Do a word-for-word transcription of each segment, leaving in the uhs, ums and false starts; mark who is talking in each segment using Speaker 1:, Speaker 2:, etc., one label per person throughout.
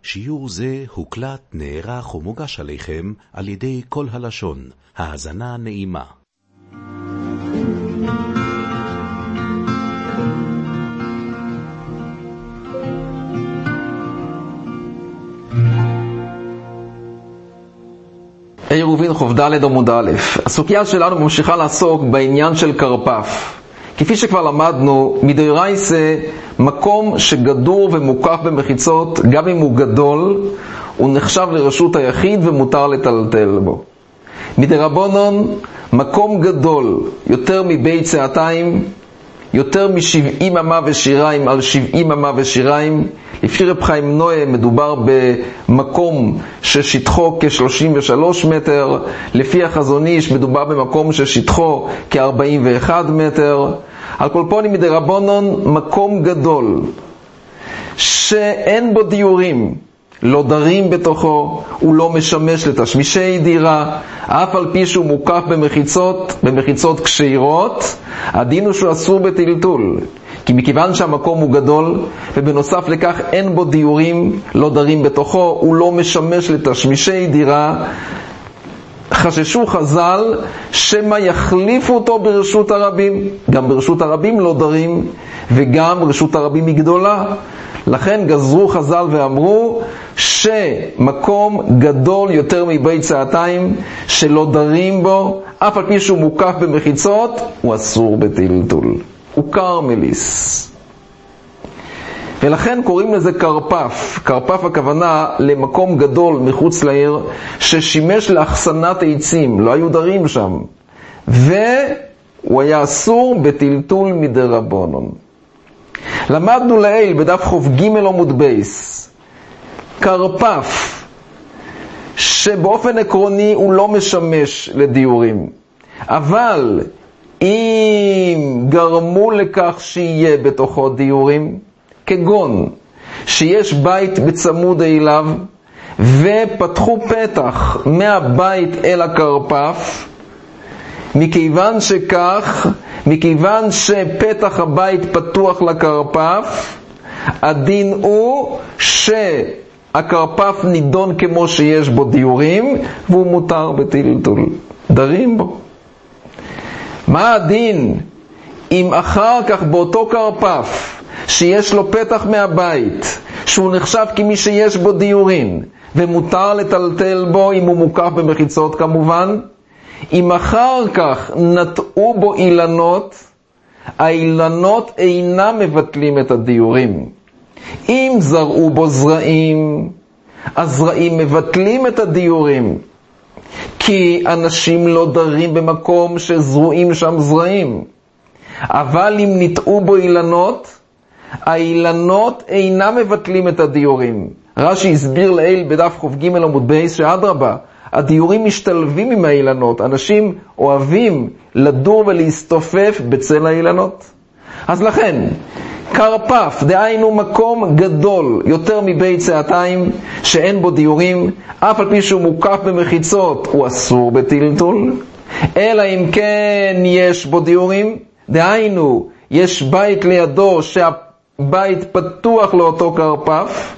Speaker 1: שיעור זה הוקלט, נערך ומוגש עליכם על ידי כל הלשון. האזנה נעימה.
Speaker 2: עירובין חוב ד' עמוד א'. הסוגיה שלנו ממשיכה לעסוק בעניין של קרפף. כפי שכבר למדנו, מדאורייתא מקום שגדור ומוקף במחיצות, גם אם הוא גדול, הוא נחשב לרשות היחיד ומותר לטלטל בו. מדרבנן, מקום גדול, יותר מבית שעתיים, יותר משבעים אמה ושיריים על שבעים אמה ושיריים. לפי רב חיים נועה מדובר במקום ששטחו כ-שלושים ושלושה מטר, לפי החזון איש מדובר במקום ששטחו כ-ארבעים ואחד מטר. על כל פנים מדרבנן מקום גדול שאין בו דיורים, לא דרים בתוכו, הוא לא משמש לתשמישי דירה, אף על פי שהוא מוקף במחיצות, במחיצות קשירות, הדין הוא שהוא אסור בטלטול. כי מכיוון שהמקום הוא גדול, ובנוסף לכך אין בו דיורים, לא דרים בתוכו, הוא לא משמש לתשמישי דירה, חששו חז"ל שמא יחליפו אותו ברשות הרבים. גם ברשות הרבים לא דרים, וגם רשות הרבים היא גדולה. לכן גזרו חז"ל ואמרו שמקום גדול יותר מבית שעתיים שלא דרים בו, אף על פי שהוא מוקף במחיצות, הוא אסור בטלטול. הוא קרמליס. ולכן קוראים לזה קרפף. קרפף הכוונה למקום גדול מחוץ לעיר ששימש לאחסנת עצים, לא היו דרים שם, והוא היה אסור בטלטול מדרבנן. למדנו לעיל בדף חוב ג' עמוד בייס, קרפף שבאופן עקרוני הוא לא משמש לדיורים, אבל אם גרמו לכך שיהיה בתוכו דיורים, כגון שיש בית בצמוד אליו ופתחו פתח מהבית אל הקרפף, מכיוון שכך, מכיוון שפתח הבית פתוח לקרפף, הדין הוא שהקרפף נידון כמו שיש בו דיורים והוא מותר בטלטול, דרים בו. מה הדין אם אחר כך באותו קרפף שיש לו פתח מהבית, שהוא נחשב כמי שיש בו דיורים, ומותר לטלטל בו אם הוא מוקף במחיצות כמובן, אם אחר כך נטעו בו אילנות, האילנות אינם מבטלים את הדיורים. אם זרעו בו זרעים, הזרעים מבטלים את הדיורים, כי אנשים לא דרים במקום שזרועים שם זרעים. אבל אם נטעו בו אילנות, האילנות אינם מבטלים את הדיורים. רש"י הסביר לעיל בדף חוב ג' עמוד בייס שאדרבה, הדיורים משתלבים עם האילנות. אנשים אוהבים לדור ולהסתופף בצל האילנות. אז לכן, קרפף, דהיינו מקום גדול יותר מבית שעתיים שאין בו דיורים, אף על פי שהוא מוקף במחיצות, הוא אסור בטלטול. אלא אם כן יש בו דיורים, דהיינו יש בית לידו שהבית פתוח לאותו קרפף,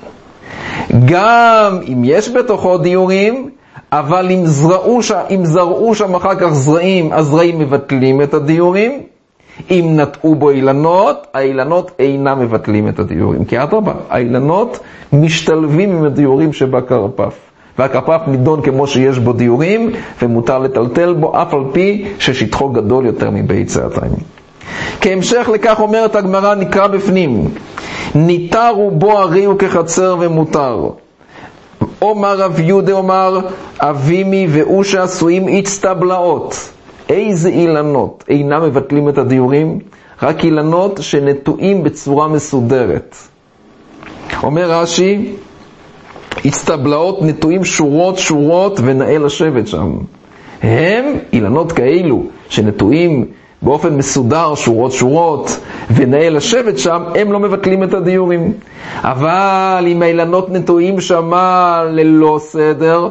Speaker 2: גם אם יש בתוכו דיורים, אבל אם זרעו, ש... אם זרעו שם אחר כך זרעים, הזרעים מבטלים את הדיורים. אם נטעו בו אילנות, האילנות אינם מבטלים את הדיורים. כי אדרבה, האילנות משתלבים עם הדיורים שבקרפף. והקרפף נידון כמו שיש בו דיורים, ומותר לטלטל בו אף על פי ששטחו גדול יותר מבית שעתיים. כהמשך לכך אומרת הגמרא, נקרא בפנים, ניתר ובו הרי הוא כחצר ומותר. אומר רב יהודה אומר, אבימי ואושה עשויים הצטבלאות. איזה אילנות אינם מבטלים את הדיורים? רק אילנות שנטועים בצורה מסודרת. אומר רש"י, הצטבלאות נטועים שורות שורות ונאה לשבת שם. הם אילנות כאלו שנטועים באופן מסודר שורות שורות ונאה לשבת שם, הם לא מבטלים את הדיורים. אבל אם האילנות נטועים שם ללא סדר,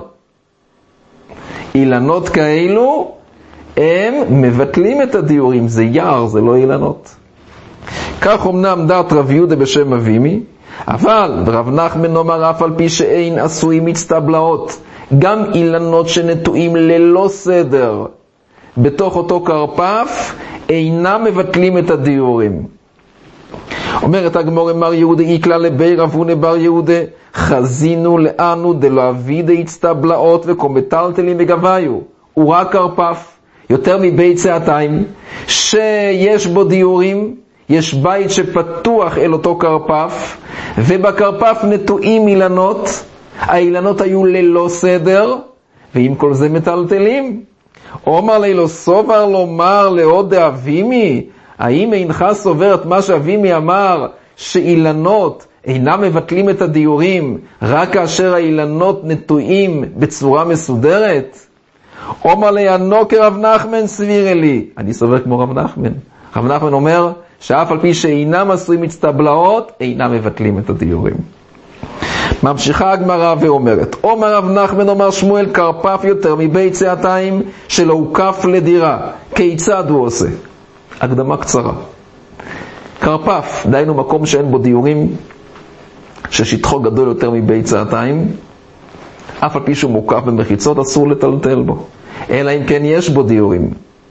Speaker 2: אילנות כאלו הם מבטלים את הדיורים. זה יער, זה לא אילנות. כך אמנם דעת רב יהודה בשם אבימי, אבל רב נחמן אומר אף על פי שאין עשויים מצטבלאות, גם אילנות שנטועים ללא סדר בתוך אותו קרפף אינם מבטלים את הדיורים. אומרת הגמרא מר יהודה איקלה לבי רב הונא בר יהודה, חזינו לאנו דלא אבידי הצטבלאות וקומטלטלים בגביו. הוא רק קרפף יותר מביצתיים שיש בו דיורים, יש בית שפתוח אל אותו קרפף, ובקרפף נטועים אילנות, האילנות היו ללא סדר, ועם כל זה מטלטלים. אומר לילו סובר לומר לעוד אבימי, האם אינך סובר את מה שאבימי אמר, שאילנות אינם מבטלים את הדיורים, רק כאשר האילנות נטועים בצורה מסודרת? אומר לי, ענו כרב נחמן סביר לי. אני סובר כמו רב נחמן. רב נחמן אומר שאף על פי שאינם עשויים מצטבלאות, אינם מבטלים את הדיורים. ממשיכה הגמרא ואומרת, אומר רב נחמן אומר שמואל, קרפף יותר מביצתיים שלא הוקף לדירה. כיצד הוא עושה? הקדמה קצרה. קרפף, דהיינו מקום שאין בו דיורים, ששטחו גדול יותר מביצתיים, אף על פי שהוא מוקף במחיצות, אסור לטלטל בו, אלא אם כן יש בו דיורים.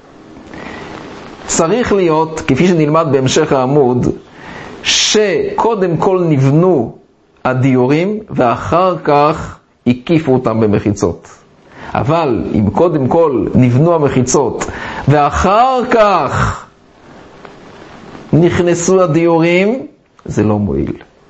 Speaker 2: צריך להיות, כפי שנלמד בהמשך העמוד, שקודם כל נבנו הדיורים ואחר כך הקיפו אותם במחיצות. אבל אם קודם כל נבנו המחיצות ואחר כך נכנסו הדיורים, זה לא מועיל.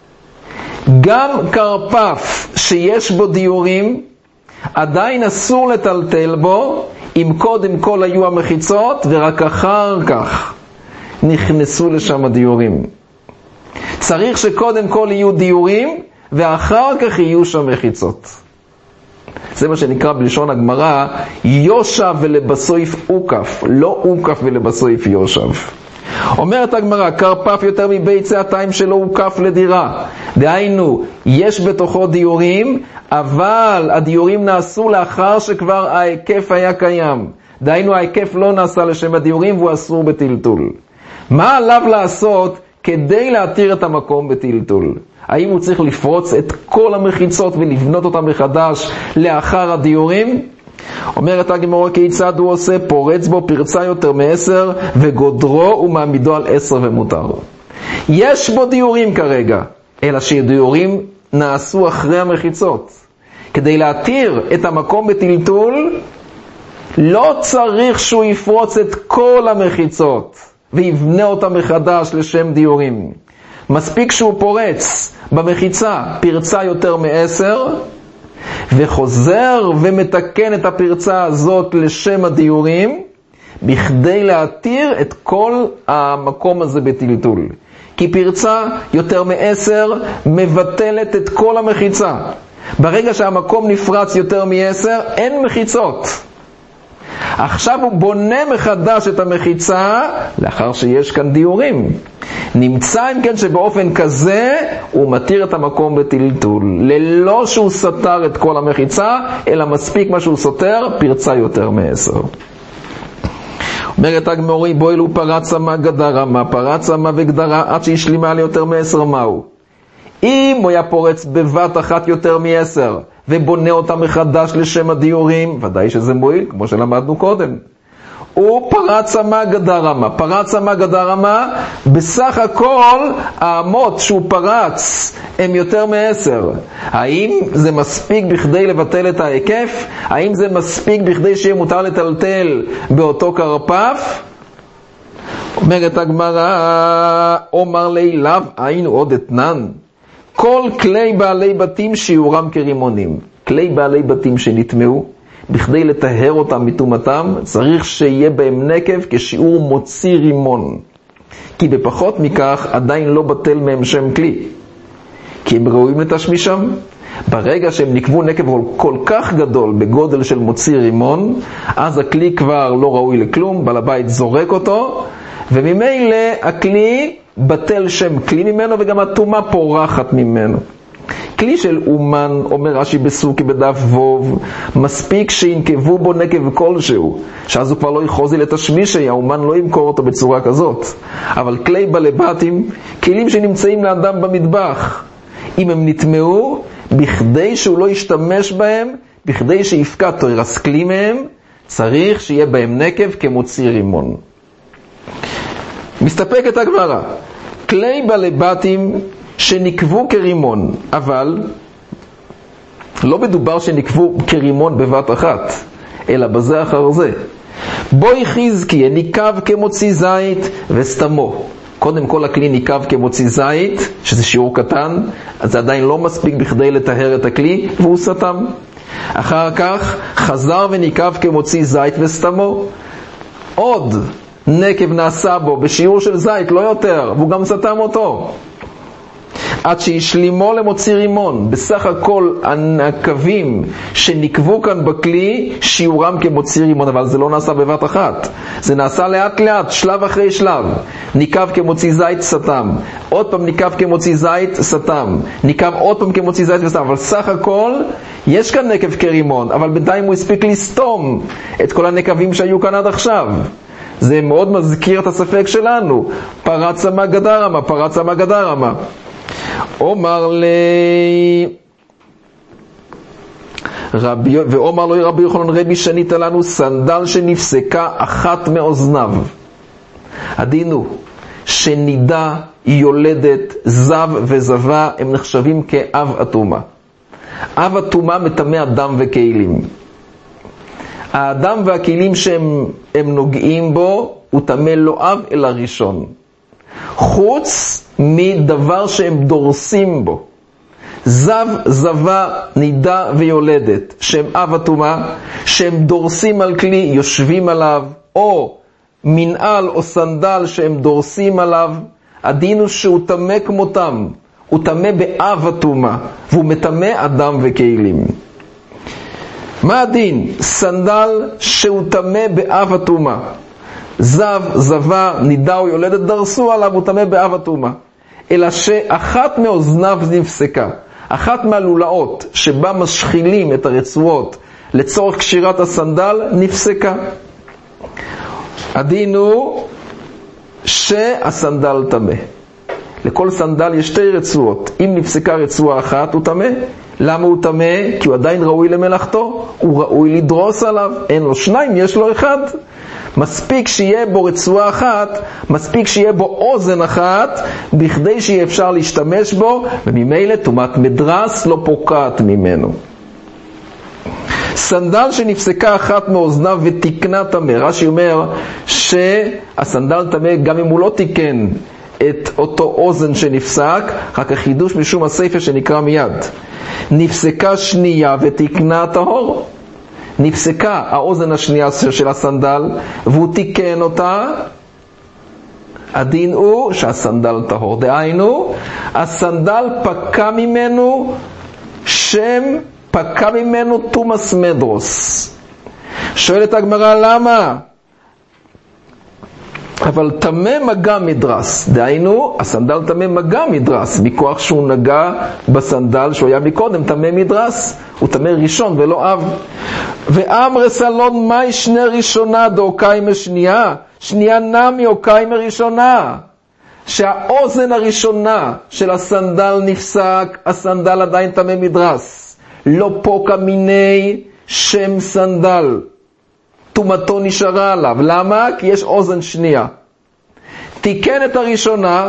Speaker 2: גם קרפף שיש בו דיורים, עדיין אסור לטלטל בו, אם קודם כל היו המחיצות ורק אחר כך נכנסו לשם הדיורים. צריך שקודם כל יהיו דיורים ואחר כך יהיו שם מחיצות. זה מה שנקרא בלשון הגמרא יושב ולבסויף אוקף, לא אוקף ולבסויף יושב. אומרת הגמרא, קרפף יותר מביצתיים שלא הוקף לדירה, דהיינו יש בתוכו דיורים, אבל הדיורים נעשו לאחר שכבר ההיקף היה קיים, דהיינו ההיקף לא נעשה לשם הדיורים והוא אסור בטלטול. מה עליו לעשות כדי להתיר את המקום בטלטול? האם הוא צריך לפרוץ את כל המחיצות ולבנות אותם מחדש לאחר הדיורים? אומרת הגמרא, כיצד הוא עושה? פורץ בו פרצה יותר מעשר וגודרו ומעמידו על עשר ומותר. יש בו דיורים כרגע, אלא שדיורים נעשו אחרי המחיצות. כדי להתיר את המקום בטלטול לא צריך שהוא יפרוץ את כל המחיצות ויבנה אותם מחדש לשם דיורים. מספיק שהוא פורץ במחיצה פרצה יותר מעשר וחוזר ומתקן את הפרצה הזאת לשם הדיורים, בכדי להתיר את כל המקום הזה בטלטול. כי פרצה יותר מעשר מבטלת את כל המחיצה. ברגע שהמקום נפרץ יותר מעשר, אין מחיצות. עכשיו הוא בונה מחדש את המחיצה לאחר שיש כאן דיורים. נמצא אם כן שבאופן כזה הוא מתיר את המקום בטלטול, ללא שהוא סתר את כל המחיצה, אלא מספיק מה שהוא סותר, פרצה יותר מעשר. אומרת הגמרא, בויל הוא פרץ מה גדרה מה, פרץ מה וגדרה עד שהשלימה לי יותר מעשר מהו. אם הוא היה פורץ בבת אחת יותר מעשר ובונה אותה מחדש לשם הדיורים, ודאי שזה מועיל, כמו שלמדנו קודם. הוא פרץ מה גדרה מה, פרץ מה גדרה מה, בסך הכל האמות שהוא פרץ הם יותר מעשר. האם זה מספיק בכדי לבטל את ההיקף? האם זה מספיק בכדי שיהיה מותר לטלטל באותו קרפף? אומרת הגמרא, אומר לי לאו היינו עוד אתנן, כל כלי בעלי בתים שיעורם כרימונים. כלי בעלי בתים שנטמעו, בכדי לטהר אותם מטומאתם, צריך שיהיה בהם נקב כשיעור מוציא רימון. כי בפחות מכך עדיין לא בטל מהם שם כלי. כי הם ראויים לתשמישם. ברגע שהם נקבו נקב כל כך גדול בגודל של מוציא רימון, אז הכלי כבר לא ראוי לכלום, בעל הבית זורק אותו, וממילא הכלי בטל שם כלי ממנו וגם הטומאה פורחת ממנו. כלי של אומן, אומר רש"י בסוכי בדף ווב, מספיק שינקבו בו נקב כלשהו, שאז הוא כבר לא יחוזי לתשמישי, האומן לא ימכור אותו בצורה כזאת. אבל כלי בעלי בתים, כלים שנמצאים לאדם במטבח, אם הם נטמעו, בכדי שהוא לא ישתמש בהם, בכדי שיפקע תוירס כלי מהם, צריך שיהיה בהם נקב כמוציא רימון. מסתפקת הגמרא, כלי בעלי בתים שנקבו כרימון, אבל לא מדובר שנקבו כרימון בבת אחת, אלא בזה אחר זה. בוי חזקי ניקב כמוציא זית וסתמו. קודם כל הכלי ניקב כמוציא זית, שזה שיעור קטן, אז זה עדיין לא מספיק בכדי לטהר את הכלי, והוא סתם. אחר כך חזר וניקב כמוציא זית וסתמו. עוד נקב נעשה בו בשיעור של זית, לא יותר, והוא גם סתם אותו. עד שישלימו למוציא רימון. בסך הכל הנקבים שנקבו כאן בכלי, שיעורם כמוציא רימון, אבל זה לא נעשה בבת אחת. זה נעשה לאט לאט, שלב אחרי שלב. ניקב כמוציא זית סתם. עוד פעם ניקב כמוציא זית סתם. ניקב עוד פעם כמוציא זית וסתם. אבל סך הכל, יש כאן נקב כרימון, אבל בינתיים הוא הספיק לסתום את כל הנקבים שהיו כאן עד עכשיו. זה מאוד מזכיר את הספק שלנו. פרצה מגדרמה, פרצה מגדרמה. אומר לי רבי, ואומר לו רבי יוחנן רבי שנית לנו סנדל שנפסקה אחת מאוזניו. הדין הוא שנידה, יולדת, זב וזבה הם נחשבים כאב אטומה. אב אטומה מטמא אדם וכלים. האדם והכלים שהם הם נוגעים בו הוא טמא לא אב אלא ראשון, חוץ מדבר שהם דורסים בו. זב, זבה, נידה ויולדת שהם אב אטומה, שהם דורסים על כלי, יושבים עליו, או מנעל או סנדל שהם דורסים עליו, הדין הוא שהוא טמא כמותם, הוא טמא באב אטומה, והוא מטמא אדם וכלים. מה הדין? סנדל שהוא טמא באב אטומה, זב, זבה, נידה או יולדת דרסו עליו, הוא טמא באב אטומה. אלא שאחת מאוזניו נפסקה, אחת מהלולאות שבה משחילים את הרצועות לצורך קשירת הסנדל נפסקה. הדין הוא שהסנדל טמא. לכל סנדל יש שתי רצועות. אם נפסקה רצועה אחת הוא טמא. למה הוא טמא? כי הוא עדיין ראוי למלאכתו, הוא ראוי לדרוס עליו. אין לו שניים, יש לו אחד. מספיק שיהיה בו רצועה אחת, מספיק שיהיה בו אוזן אחת, בכדי שיהיה אפשר להשתמש בו, וממילא טומאת מדרס לא פוקעת ממנו. סנדל שנפסקה אחת מאוזניו ותיקנה טמא. רש"י אומר שהסנדל טמא גם אם הוא לא תיקן את אותו אוזן שנפסק, רק החידוש משום הספר שנקרא מיד. נפסקה שנייה ותיקנה טהור. נפסקה האוזן השנייה של הסנדל והוא תיקן אותה, הדין הוא שהסנדל טהור. דהיינו, הסנדל פקע ממנו שם, פקע ממנו תומאס מדרוס. שואלת הגמרא למה? אבל טמא מגע מדרס, דהיינו הסנדל טמא מגע מדרס, מכוח שהוא נגע בסנדל שהוא היה מקודם טמא מדרס, הוא טמא ראשון ולא אב. ואמר סלון מאי שני ראשונה דאוקיימה שנייה, שנייה נמי אוקיימה ראשונה, שהאוזן הראשונה של הסנדל נפסק, הסנדל עדיין טמא מדרס, לא פוקע מיני שם סנדל, תומתו נשארה עליו. למה? כי יש אוזן שנייה. תיקן את הראשונה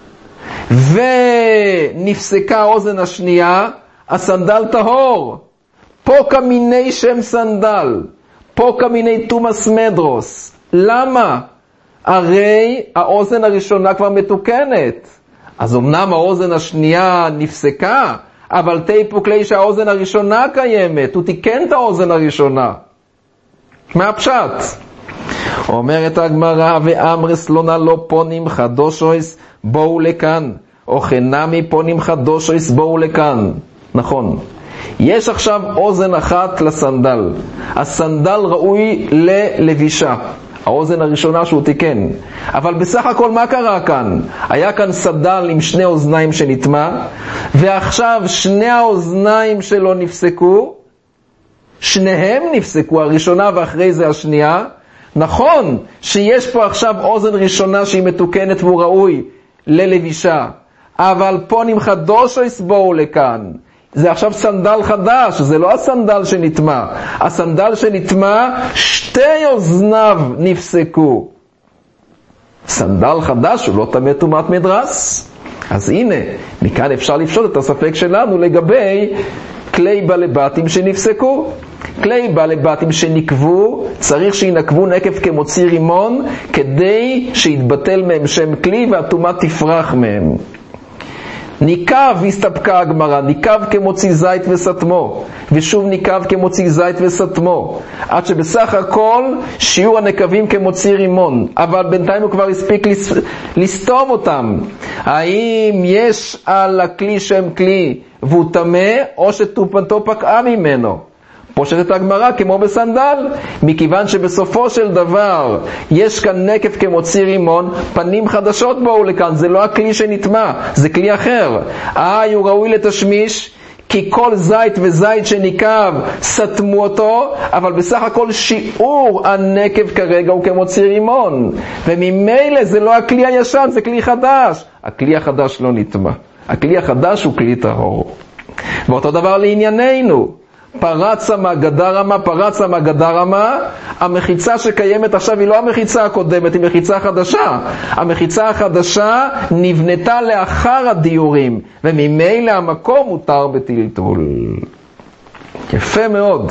Speaker 2: ונפסקה האוזן השנייה, הסנדל טהור. פוקע מיני שם סנדל, פוקע מיני תומאס מדרוס. למה? הרי האוזן הראשונה כבר מתוקנת. אז אמנם האוזן השנייה נפסקה, אבל תיפוק כלי שהאוזן הראשונה קיימת, הוא תיקן את האוזן הראשונה. מה הפשט? אומרת הגמרא, ואמרס לונה לא פונים חדושויס בואו לכאן, או חנמי פונים חדושויס בואו לכאן. נכון, יש עכשיו אוזן אחת לסנדל, הסנדל ראוי ללבישה, האוזן הראשונה שהוא תיקן. אבל בסך הכל מה קרה כאן? היה כאן סנדל עם שני אוזניים שנטמע, ועכשיו שני האוזניים שלו נפסקו, שניהם נפסקו, הראשונה ואחרי זה השנייה. נכון שיש פה עכשיו אוזן ראשונה שהיא מתוקנת והוא ראוי ללבישה, אבל פונים חדוש יסבואו לכאן. זה עכשיו סנדל חדש, זה לא הסנדל שנטמע. הסנדל שנטמע, שתי אוזניו נפסקו. סנדל חדש הוא לא טמא טומאת מדרס. אז הנה, מכאן אפשר לפשוט את הספק שלנו לגבי כלי בעלי בתים שנפסקו. כלי בעלי בתים שנקבו, צריך שינקבו נקב כמוציא רימון, כדי שיתבטל מהם שם כלי והטומאה תפרח מהם. ניקב, הסתפקה הגמרא, ניקב כמוציא זית וסתמו, ושוב ניקב כמוציא זית וסתמו, עד שבסך הכל שיעור הנקבים כמוציא רימון, אבל בינתיים הוא כבר הספיק לס... לסתום אותם. האם יש על הכלי שם כלי והוא טמא, או שטומאתו פקעה ממנו? פושט את הגמרא כמו בסנדל, מכיוון שבסופו של דבר יש כאן נקב כמוציא רימון, פנים חדשות באו לכאן, זה לא הכלי שנטמע, זה כלי אחר. אה, הוא ראוי לתשמיש, כי כל זית וזית שניקב סתמו אותו, אבל בסך הכל שיעור הנקב כרגע הוא כמוציא רימון, וממילא זה לא הכלי הישן, זה כלי חדש. הכלי החדש לא נטמע, הכלי החדש הוא כלי טהור. ואותו דבר לענייננו, פרצה מהגדרמה, פרצה מהגדרמה, המחיצה שקיימת עכשיו היא לא המחיצה הקודמת, היא מחיצה חדשה. המחיצה החדשה נבנתה לאחר הדיורים, וממילא המקום מותר בטלטול. יפה מאוד.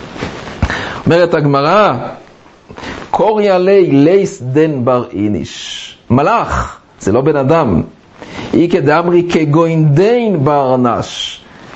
Speaker 2: אומרת הגמרא, קוריה לי לייס דן בר איניש. מלאך, זה לא בן אדם. אי כדאמרי כגוינדיין ברנש.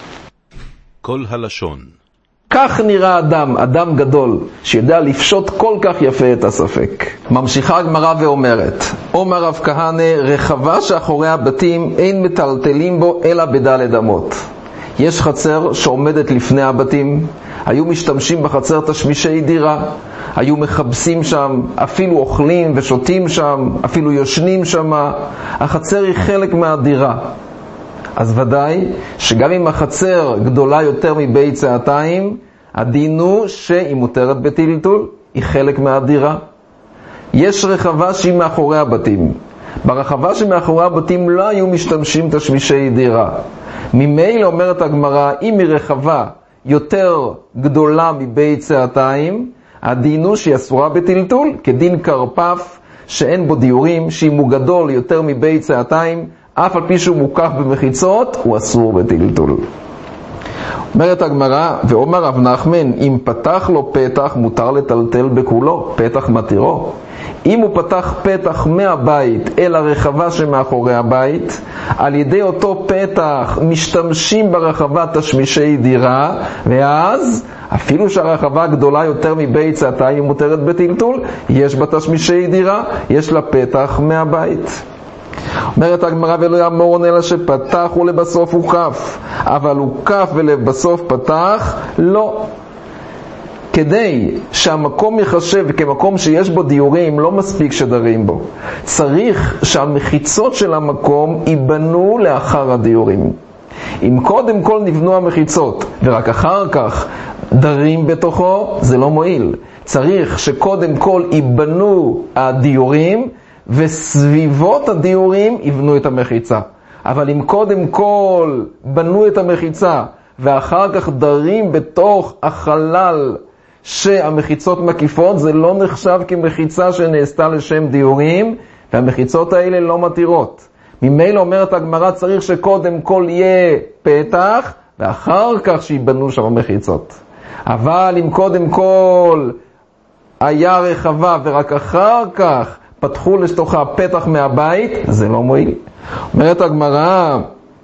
Speaker 1: כל הלשון.
Speaker 2: כך נראה אדם, אדם גדול, שיודע לפשוט כל כך יפה את הספק. ממשיכה הגמרא ואומרת, אומר רב כהנא, רחבה שאחורי הבתים אין מטלטלים בו אלא בדלת אמות. יש חצר שעומדת לפני הבתים, היו משתמשים בחצר תשמישי דירה, היו מחבסים שם, אפילו אוכלים ושותים שם, אפילו יושנים שם. החצר היא חלק מהדירה. אז ודאי שגם אם החצר גדולה יותר מבית צעתיים, הדין הוא שהיא מותרת בטלטול, היא חלק מהדירה. יש רחבה שהיא מאחורי הבתים. ברחבה שמאחורי הבתים לא היו משתמשים תשמישי דירה. ממילא אומרת הגמרא, אם היא רחבה יותר גדולה מבית צעתיים, הדין הוא שהיא אסורה בטלטול, כדין קרפף שאין בו דיורים, שאם הוא גדול יותר מבית צעתיים, אף על פי שהוא מוקף במחיצות, הוא אסור בטלטול. אומרת הגמרא, ואומר רב נחמן, אם פתח לו פתח, מותר לטלטל בכולו, פתח מתירו. אם הוא פתח פתח מהבית אל הרחבה שמאחורי הבית, על ידי אותו פתח משתמשים ברחבה תשמישי דירה, ואז אפילו שהרחבה גדולה יותר מבית צעתיים היא מותרת בטלטול, יש בה תשמישי דירה, יש לה פתח מהבית. אומרת הגמרא, ולא יאמרון אלא שפתח ולבסוף הוא כף, אבל הוא כף ולבסוף פתח, לא. כדי שהמקום יחשב כמקום שיש בו דיורים, לא מספיק שדרים בו. צריך שהמחיצות של המקום ייבנו לאחר הדיורים. אם קודם כל נבנו המחיצות ורק אחר כך דרים בתוכו, זה לא מועיל. צריך שקודם כל ייבנו הדיורים, וסביבות הדיורים יבנו את המחיצה. אבל אם קודם כל בנו את המחיצה ואחר כך דרים בתוך החלל שהמחיצות מקיפות, זה לא נחשב כמחיצה שנעשתה לשם דיורים, והמחיצות האלה לא מתירות. ממילא אומרת הגמרא, צריך שקודם כל יהיה פתח ואחר כך שיבנו שם המחיצות. אבל אם קודם כל היה רחבה ורק אחר כך פתחו לתוכה פתח מהבית, זה לא מועיל. אומרת הגמרא,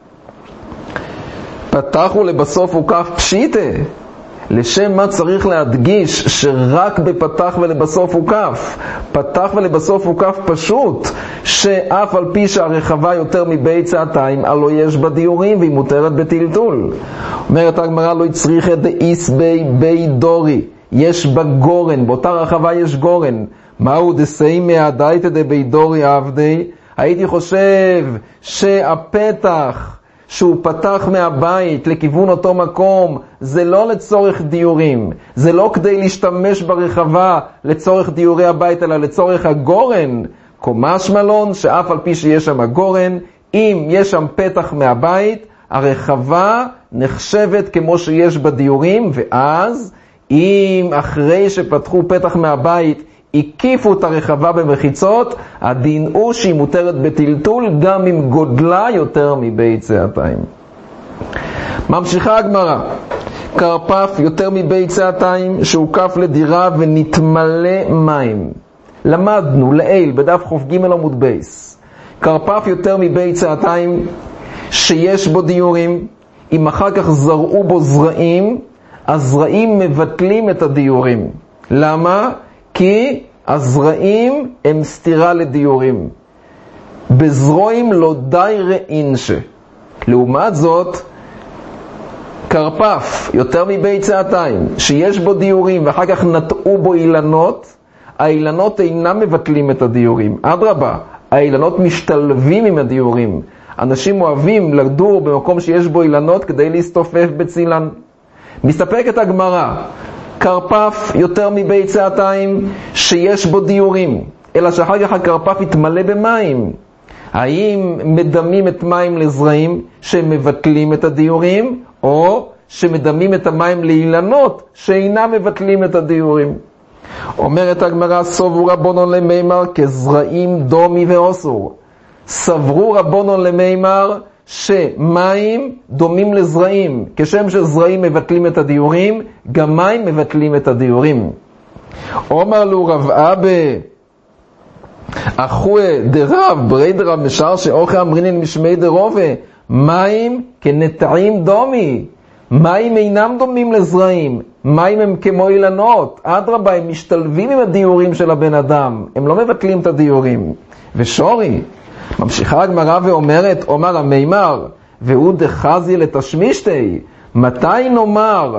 Speaker 2: פתחו לבסוף הוא כף פשיטה. לשם מה צריך להדגיש שרק בפתח ולבסוף הוא כף? פתח ולבסוף הוא כף פשוט, שאף על פי שהרחבה יותר מבית צעתיים, הלא יש בה דיורים והיא מותרת בטלטול. אומרת הגמרא, לא צריך את דאיס בי בי דורי, יש בה גורן, באותה רחבה יש גורן. מהו דסי מהדייתא דבי דורי עבדי? הייתי חושב שהפתח שהוא פתח מהבית לכיוון אותו מקום, זה לא לצורך דיורים, זה לא כדי להשתמש ברחבה לצורך דיורי הבית, אלא לצורך הגורן. קומש מלון, שאף על פי שיש שם הגורן, אם יש שם פתח מהבית, הרחבה נחשבת כמו שיש בדיורים, ואז אם אחרי שפתחו פתח מהבית, הקיפו את הרחבה במחיצות, הדין הוא שהיא מותרת בטלטול, גם אם גודלה יותר מבית צאתיים. ממשיכה הגמרא, קרפף יותר מבית צאתיים, שהוקף לדירה ונתמלא מים. למדנו לעיל בדף חוף ג' עמוד בייס. קרפף יותר מבית צאתיים, שיש בו דיורים, אם אחר כך זרעו בו זרעים, הזרעים מבטלים את הדיורים. למה? כי הזרעים הם סתירה לדיורים. בזרועים לא די רעינשה. לעומת זאת, קרפף יותר מבית צאתיים, שיש בו דיורים ואחר כך נטעו בו אילנות, האילנות אינם מבטלים את הדיורים. אדרבה, האילנות משתלבים עם הדיורים. אנשים אוהבים לדור במקום שיש בו אילנות כדי להסתופף בצילן. מסתפקת הגמרא, קרפף יותר מבית צאתיים שיש בו דיורים, אלא שאחר כך הקרפף יתמלא במים. האם מדמים את מים לזרעים שמבטלים את הדיורים, או שמדמים את המים לאילנות שאינם מבטלים את הדיורים? אומרת הגמרא, סוברו רבונון למימר כזרעים דומי ואוסור. סברו רבונון למימר שמים דומים לזרעים, כשם שזרעים מבטלים את הדיורים, גם מים מבטלים את הדיורים. אומר לו רב אבא, אחוה דרב ברי דרב משאר שאוכה אמרינן משמי דרובה, מים כנטעים דומי. מים אינם דומים לזרעים, מים הם כמו אילנות, אדרבה, הם משתלבים עם הדיורים של הבן אדם, הם לא מבטלים את הדיורים. ושורי, ממשיכה הגמרא ואומרת, אומר המימר, והוא דחזי לתשמישתי, מתי נאמר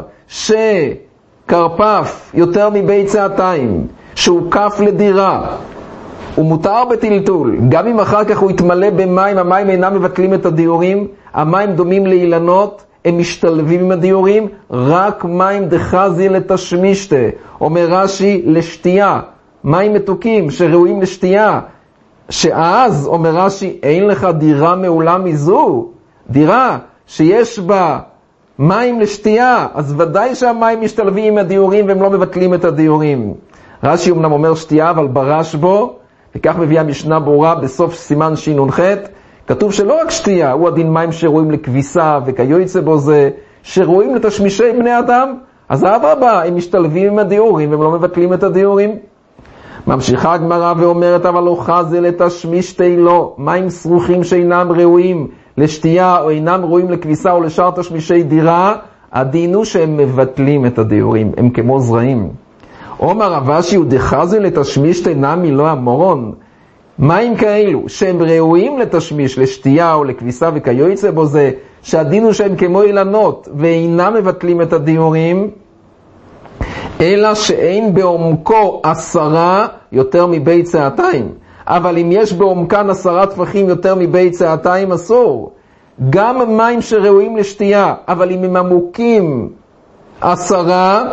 Speaker 2: שקרפף יותר מבית צאתיים, שהוא כף לדירה, הוא מותר בטלטול, גם אם אחר כך הוא יתמלא במים, המים אינם מבטלים את הדיורים, המים דומים לאילנות, הם משתלבים עם הדיורים, רק מים דחזי לתשמישתה, אומר רש"י לשתייה, מים מתוקים שראויים לשתייה, שאז אומר רש"י אין לך דירה מעולה מזו, דירה שיש בה מים לשתייה, אז ודאי שהמים משתלבים עם הדיורים והם לא מבטלים את הדיורים. רש"י אמנם אומר שתייה, אבל ברש בו, וכך מביאה משנה ברורה בסוף סימן שינ"ח, כתוב שלא רק שתייה, הוא הדין מים שרואים לכביסה וכיוצא בו זה, שרואים לתשמישי בני אדם, אז אדרבה, הם משתלבים עם הדיורים והם לא מבטלים את הדיורים. ממשיכה הגמרא ואומרת, אבל לא חזה לתשמישתי לא, מים סרוכים שאינם ראויים לשתייה או אינם ראויים לכביסה או לשאר תשמישי דירה, הדין הוא שהם מבטלים את הדיורים, הם כמו זרעים. אומר רב אשי, ודחזה לתשמישתי נמי לא המורון, מים כאלו שהם ראויים לתשמיש, לשתייה או לכביסה וכיוצא בו זה, שהדין הוא שהם כמו אילנות ואינם מבטלים את הדיורים, אלא שאין בעומקו עשרה יותר מבית צאתיים. אבל אם יש בעומקן עשרה טפחים יותר מבית צאתיים אסור. גם מים שראויים לשתייה, אבל אם הם עמוקים עשרה,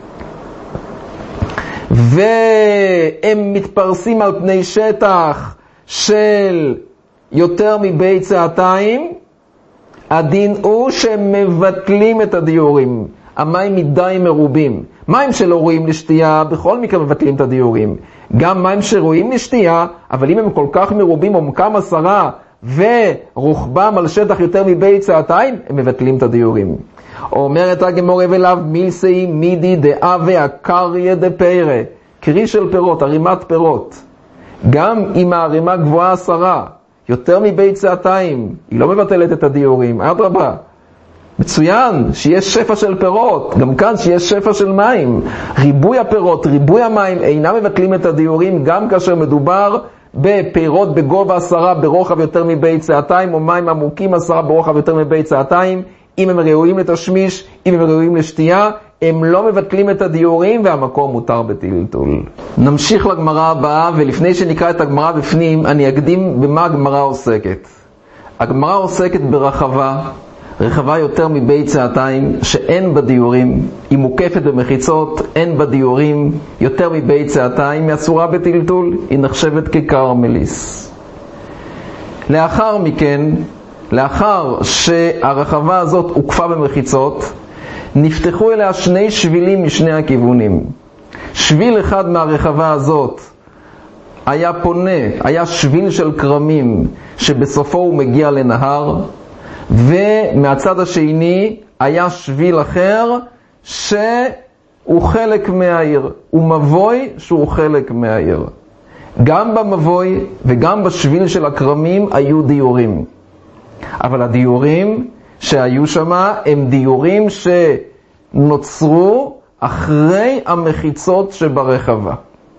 Speaker 2: והם מתפרסים על פני שטח של יותר מבית צאתיים, הדין הוא שהם מבטלים את הדיורים. המים מדי מרובים. מים שלא רואים לשתייה, בכל מקרה מבטלים את הדיורים. גם מים שרואים לשתייה, אבל אם הם כל כך מרובים, עומקם עשרה, ורוחבם על שטח יותר מבית צאתיים, הם מבטלים את הדיורים. אומרת הגמרא ולאו מילסי מידי דאה והקריה דפיירה, קרי של פירות, ערימת פירות. גם אם הערימה גבוהה עשרה, יותר מבית צאתיים, היא לא מבטלת את הדיורים. אדרבה, מצוין שיש שפע של פירות, גם כאן שיש שפע של מים. ריבוי הפירות, ריבוי המים אינם מבטלים את הדיורים, גם כאשר מדובר בפירות בגובה עשרה ברוחב יותר מבית צאתיים, או מים עמוקים עשרה ברוחב יותר מבית צאתיים. אם הם ראויים לתשמיש, אם הם ראויים לשתייה, הם לא מבטלים את הדיורים והמקום מותר בטלטול. נמשיך לגמרא הבאה, ולפני שנקרא את הגמרא בפנים, אני אקדים במה הגמרא עוסקת. הגמרא עוסקת ברחבה, רחבה יותר מבית צאתיים, שאין בה דיורים, היא מוקפת במחיצות, אין בה דיורים, יותר מבית צאתיים, היא אסורה בטלטול, היא נחשבת כקרמליס. לאחר מכן, לאחר שהרחבה הזאת הוקפה במחיצות, נפתחו אליה שני שבילים משני הכיוונים. שביל אחד מהרחבה הזאת היה פונה, היה שביל של קרמים שבסופו הוא מגיע לנהר, ומהצד השני היה שביל אחר שהוא חלק מהעיר, הוא מבוי שהוא חלק מהעיר. גם במבוי וגם בשביל של הקרמים היו דיורים, אבל הדיורים שהיו שם הם דיורים שנוצרו אחרי המחיצות שברחבה.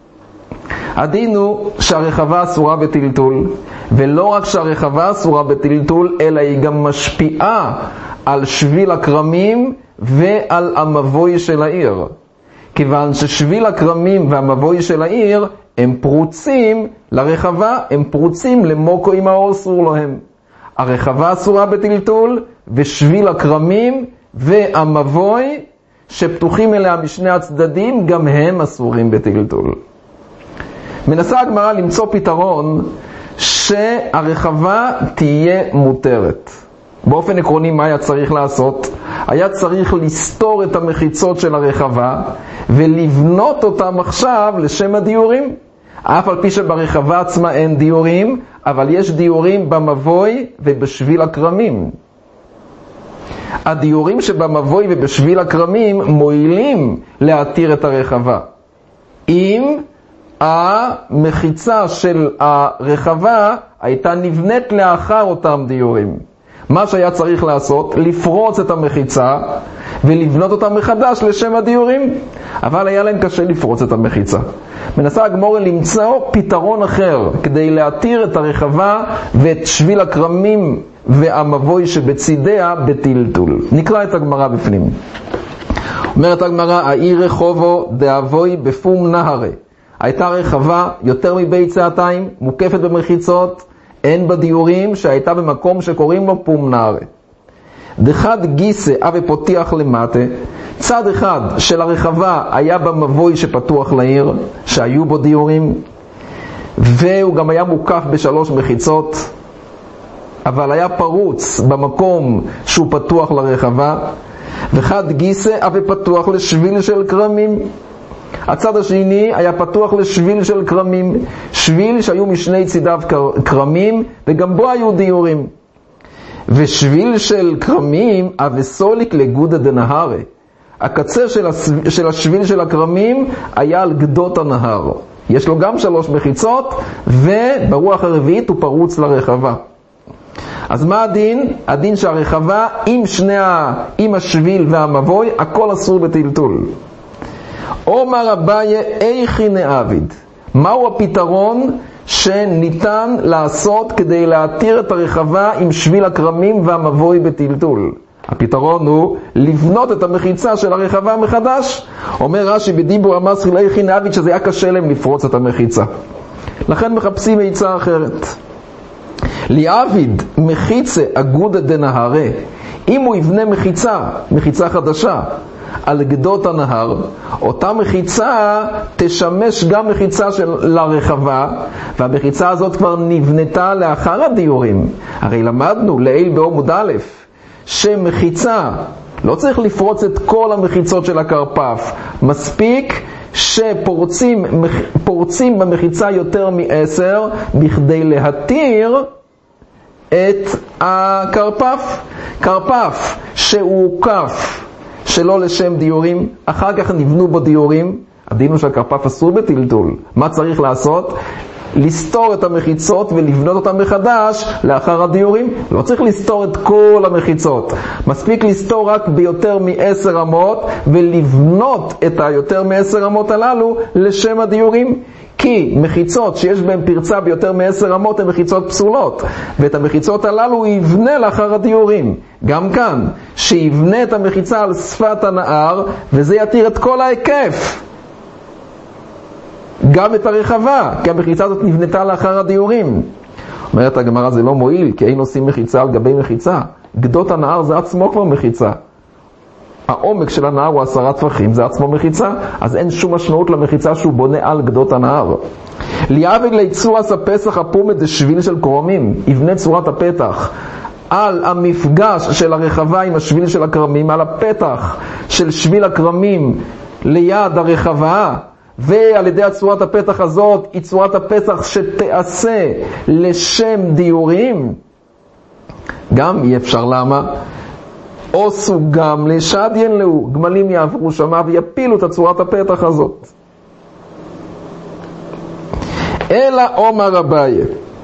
Speaker 2: הדין הוא שהרחבה אסורה בטלטול, ולא רק שהרחבה אסורה בטלטול, אלא היא גם משפיעה על שביל הקרמים ועל המבוי של העיר. כיוון ששביל הקרמים והמבוי של העיר הם פרוצים לרחבה, הם פרוצים למוקו עם האור אסור להם. הרחבה אסורה בטלטול, ושביל הקרמים והמבוי שפתוחים אליה משני הצדדים גם הם אסורים בטלטול. מנסה הגמרא למצוא פתרון שהרחבה תהיה מותרת. באופן עקרוני מה היה צריך לעשות? היה צריך לסתור את המחיצות של הרחבה ולבנות אותם עכשיו לשם הדיורים. אף על פי שברחבה עצמה אין דיורים, אבל יש דיורים במבוי ובשביל הקרמים. הדיורים שבמבוי ובשביל הקרמים מועילים להתיר את הרחבה. אם המחיצה של הרחבה הייתה נבנית לאחר אותם דיורים. מה שהיה צריך לעשות, לפרוץ את המחיצה ולבנות אותה מחדש לשם הדיורים. אבל היה להם קשה לפרוץ את המחיצה. מנסה הגמרא למצוא פתרון אחר כדי להתיר את הרחבה ואת שביל הקרמים והמבוי שבצידיה בטלטול. נקרא את הגמרא בפנים. אומרת הגמרא, העיר רחובו דאבוי בפום נהרה. הייתה רחבה יותר מביצעתיים, מוקפת במחיצות, אין בדיורים, שהייתה במקום שקוראים לו פום נהרה. דחד גיסא אבי פותח למטה, צד אחד של הרחבה היה במבוי שפתוח לעיר, שהיו בו דיורים, והוא גם היה מוקף בשלוש מחיצות, אבל היה פרוץ במקום שהוא פתוח לרחבה, וחד גיסא אבי פתוח לשביל של קרמים. הצד השני היה פתוח לשביל של קרמים, שביל שהיו משני צידיו קרמים, וגם בו היו דיורים. ושביל של קרמים אבסוליק לגודה דנהרה. הקצה של, הס... של השביל של הקרמים היה על גדות הנהר. יש לו גם שלוש מחיצות, וברוח הרביעית הוא פרוץ לרחבה. אז מה הדין? הדין שהרחבה עם שני ה... עם השביל והמבוי, הכל אסור בטלטול. אומר אביי איכי נעביד. מהו הפתרון שניתן לעשות כדי להתיר את הרחבה עם שביל הקרמים והמבוי בטלטול? הפתרון הוא לבנות את המחיצה של הרחבה מחדש. אומר רש"י בדיבור המסחיל איכי נעביד שזה היה קשה להם לפרוץ את המחיצה. לכן מחפשים עצה אחרת. ליעביד מחיצה אגודה דנהרה. אם הוא יבנה מחיצה, מחיצה חדשה, על גדות הנהר, אותה מחיצה תשמש גם מחיצה של לרחבה, והמחיצה הזאת כבר נבנתה לאחר הדיורים. הרי למדנו לעיל בעמוד א' שמחיצה, לא צריך לפרוץ את כל המחיצות של הקרפף, מספיק שפורצים פורצים במחיצה יותר מעשר בכדי להתיר את הקרפף. קרפף שהוא קף שלא לשם דיורים, אחר כך נבנו בו דיורים, הדין הוא שהקרפף אסור בטלטול. מה צריך לעשות? לסתור את המחיצות ולבנות אותם מחדש לאחר הדיורים. לא צריך לסתור את כל המחיצות, מספיק לסתור רק ביותר מעשר אמות ולבנות את היותר מעשר אמות הללו לשם הדיורים. כי מחיצות שיש בהן פרצה ביותר מעשר אמות הן מחיצות פסולות, ואת המחיצות הללו הוא יבנה לאחר הדיורים. גם כאן, שיבנה את המחיצה על שפת הנהר, וזה יתיר את כל ההיקף, גם את הרחבה, כי המחיצה הזאת נבנתה לאחר הדיורים. אומרת הגמרא, זה לא מועיל, כי אין עושים מחיצה על גבי מחיצה. גדות הנהר זה עצמו כבר מחיצה. העומק של הנהר הוא עשרה טפחים, זה עצמו מחיצה, אז אין שום משמעות למחיצה שהוא בונה על גדות הנהר. ליעבד ליצורס הפסח הפומת זה שביל של קרומים, יבנה צורת הפתח על המפגש של הרחבה עם השביל של הקרמים, על הפתח של שביל הקרמים ליד הרחבה, ועל ידי צורת הפתח הזאת היא צורת הפתח שתעשה לשם דיורים. גם אי אפשר, למה? עושו גם לשדיין לו, גמלים יעברו שמה ויפילו את צורת הפתח הזאת. אלא אומר אביי,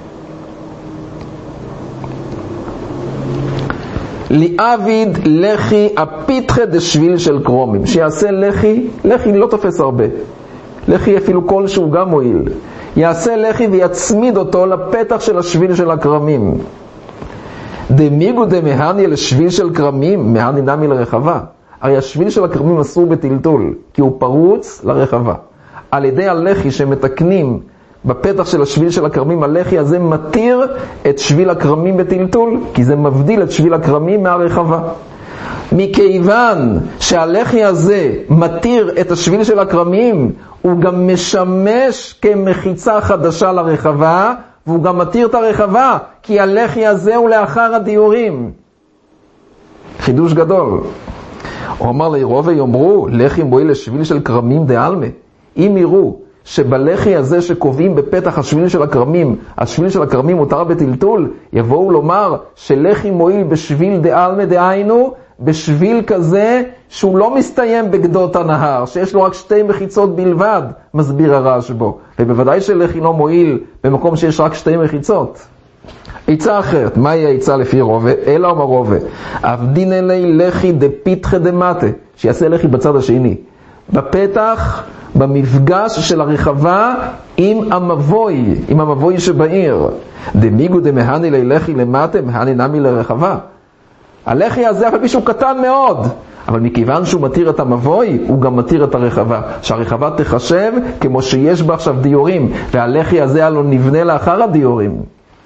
Speaker 2: ליעביד לחי הפיתחה דשביל של קרומים, שיעשה לחי, לחי לא תופס הרבה, לחי אפילו כלשהו גם מועיל, יעשה לחי ויצמיד אותו לפתח של השביל של הקרמים. דמיגו דמהני לשביל של קרמים, מהני נמי לרחבה. הרי השביל של הקרמים אסור בטלטול, כי הוא פרוץ לרחבה. על ידי הלחי שמתקנים בפתח של השביל של הקרמים, הלחי הזה מתיר את שביל הקרמים בטלטול, כי זה מבדיל את שביל הקרמים מהרחבה. מכיוון שהלחי הזה מתיר את השביל של הקרמים, הוא גם משמש כמחיצה חדשה לרחבה, והוא גם מתיר את הרחבה, כי הלחי הזה הוא לאחר הדיורים. חידוש גדול. הוא אמר לירובה, יאמרו, לחי מועיל לשביל של קרמים דעלמה. אם יראו שבלחי הזה שקובעים בפתח השביל של הקרמים, השביל של הקרמים מותר בטלטול, יבואו לומר שלחי מועיל בשביל דעלמה דהיינו, בשביל כזה שהוא לא מסתיים בגדות הנהר, שיש לו רק שתי מחיצות בלבד, מסביר הרש בו. ובוודאי שלחי לא מועיל במקום שיש רק שתי מחיצות. עיצה אחרת, מהי העיצה לפי רובה? אלא אומר רובה, אבדין אלי לחי דפיתחה דמטה, שיעשה לחי בצד השני. בפתח, במפגש של הרחבה עם המבוי, עם המבוי שבעיר. דמיגו דמהני לי לחי למטה, מהני נמי לרחבה. הלחי הזה אפילו שהוא קטן מאוד, אבל מכיוון שהוא מתיר את המבוי, הוא גם מתיר את הרחבה. שהרחבה תחשב כמו שיש בה עכשיו דיורים, והלחי הזה הלא נבנה לאחר הדיורים.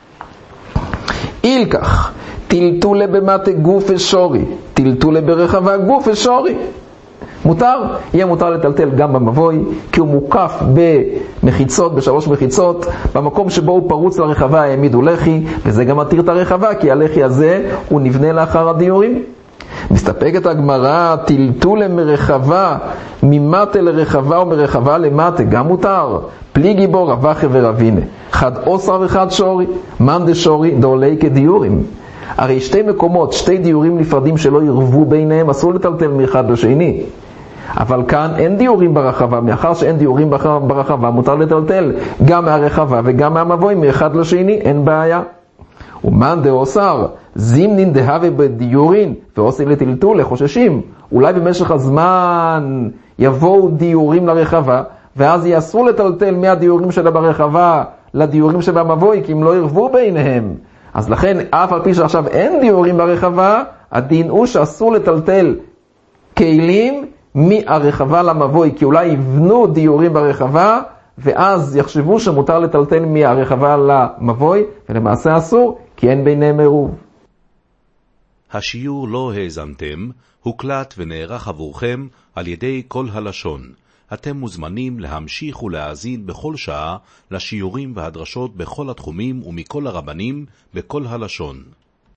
Speaker 2: אילכך, טלטולה במטה גוף ושורי, טלטולה ברחבה גוף ושורי. מותר, יהיה מותר לטלטל גם במבוי, כי הוא מוקף במחיצות, בשלוש מחיצות, במקום שבו הוא פרוץ לרחבה העמידו לחי, וזה גם מתיר את הרחבה, כי הלחי הזה הוא נבנה לאחר הדיורים. מסתפקת הגמרא, טלטולה מרחבה, ממטה לרחבה ומרחבה למטה, גם מותר. פליגי בו רבחה ורבינה, חד עוסר וחד שורי, מן דשורי דעולי כדיורים. הרי שתי מקומות, שתי דיורים נפרדים שלא ירבו ביניהם, אסור לטלטל מאחד לשני. אבל כאן אין דיורים ברחבה, מאחר שאין דיורים ברחבה, מותר לטלטל גם מהרחבה וגם מהמבוי, מאחד לשני, אין בעיה. ומן דאוסר, זימנין דהווה בדיורין, ועושים לטלטול, חוששים. אולי במשך הזמן יבואו דיורים לרחבה, ואז יאסרו לטלטל מהדיורים שלה ברחבה לדיורים שבמבוי, כי הם לא ירבו ביניהם. אז לכן, אף על פי שעכשיו אין דיורים ברחבה, הדין הוא שאסור לטלטל כלים מהרחבה למבוי, כי אולי יבנו דיורים ברחבה, ואז יחשבו שמותר לטלטל מהרחבה למבוי, ולמעשה אסור, כי אין ביניהם עירוב.
Speaker 1: השיעור לא האזנתם, הוקלט ונערך עבורכם על ידי כל הלשון. אתם מוזמנים להמשיך ולהאזין בכל שעה לשיעורים והדרשות בכל התחומים ומכל הרבנים בכל הלשון.